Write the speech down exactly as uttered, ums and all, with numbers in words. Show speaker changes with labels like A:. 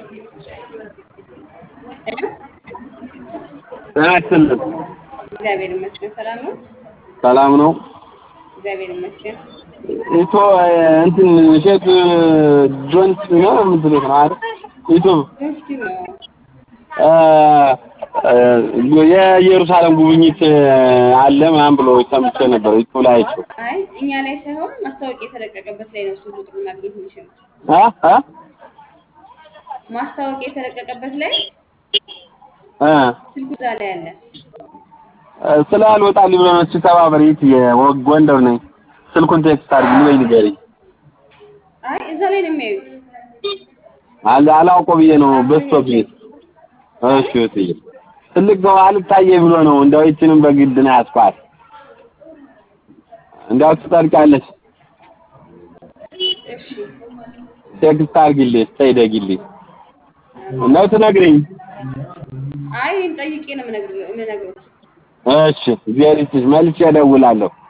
A: አትልም
B: እግዚአብሔር ይመስገን ሰላም ነው።
A: ሰላም ነው።
B: እግዚአብሔር ይመስገን።
A: ኢቶ እንትን ሼክ ጆንስ ነው ምንድነው ማለት ኢቶ
B: እስኪ ነው
A: የኢየሩሳሌም ጉብኝት አለ ምናምን ብሎ ሰምቼ ነበር። ኢቶ ላይ
B: አይ እኛ ላይ ሳይሆን ማስታወቂያ የተለቀቀበት ላይ ነው እሱ ቁጥሩ ማግኘት የሚችለው።
A: አ አ
B: ማስታወቂያ የተለቀቀበት ላይ
A: አ
B: ስልኩ እዛ ላይ አለ።
A: ስላልወጣልኝ ብሎ ነው ተባበሪ የጎንደር ነኝ። ስልኩን ቴክስት አድርጊ ወይ ንገሪኝ።
B: አይ እዛ ላይ ነው የሚያዩት።
A: አላ አላውቀው ብዬ ነው በስቶብኝ። እሺ እሺ ትልቅ ሰው አልታየ ብሎ ነው እንደው እቺንም በግድ ነው ያስፋት። እንዳው ትጠርቃለች።
B: እሺ
A: ቴክስት አድርጊልኝ ተይደግልኝ ነው ትነግሪኝ።
B: አይ ጠይቄ ነው የምነግርህ የምነግርህ።
A: እሺ እግዚአብሔር ይስጥሽ መልሼ እደውላለሁ።